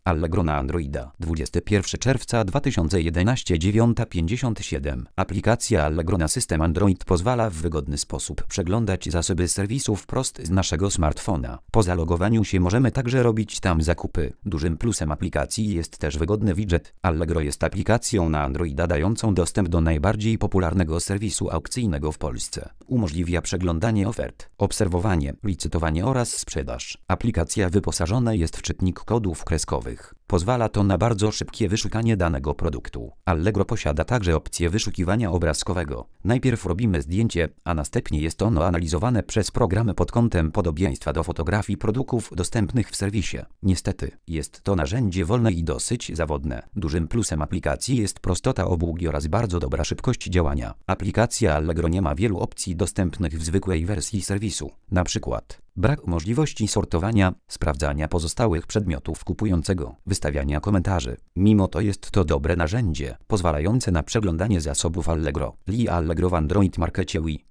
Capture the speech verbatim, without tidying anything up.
Allegro na Androida. dwudziestego pierwszego czerwca dwa tysiące jedenastego, dziewiąta pięćdziesiąt siedem. Aplikacja Allegro na system Android pozwala w wygodny sposób przeglądać zasoby serwisów wprost z naszego smartfona. Po zalogowaniu się możemy także robić tam zakupy. Dużym plusem aplikacji jest też wygodny widget. Allegro jest aplikacją na Androida dającą dostęp do najbardziej popularnego serwisu aukcyjnego w Polsce. Umożliwia przeglądanie ofert, obserwowanie, licytowanie oraz sprzedaż. Aplikacja wyposażona jest w czytnik kodów kreskowych. Pozwala to na bardzo szybkie wyszukanie danego produktu. Allegro posiada także opcję wyszukiwania obrazkowego. Najpierw robimy zdjęcie, a następnie jest ono analizowane przez programy pod kątem podobieństwa do fotografii produktów dostępnych w serwisie. Niestety, jest to narzędzie wolne i dosyć zawodne. Dużym plusem aplikacji jest prostota obsługi oraz bardzo dobra szybkość działania. Aplikacja Allegro nie ma wielu opcji dostępnych w zwykłej wersji serwisu. Na przykład brak możliwości sortowania, sprawdzania pozostałych przedmiotów kupującego, wystawiania komentarzy. Mimo to jest to dobre narzędzie, pozwalające na przeglądanie zasobów Allegro. Li Allegro w Android Markecie Wii.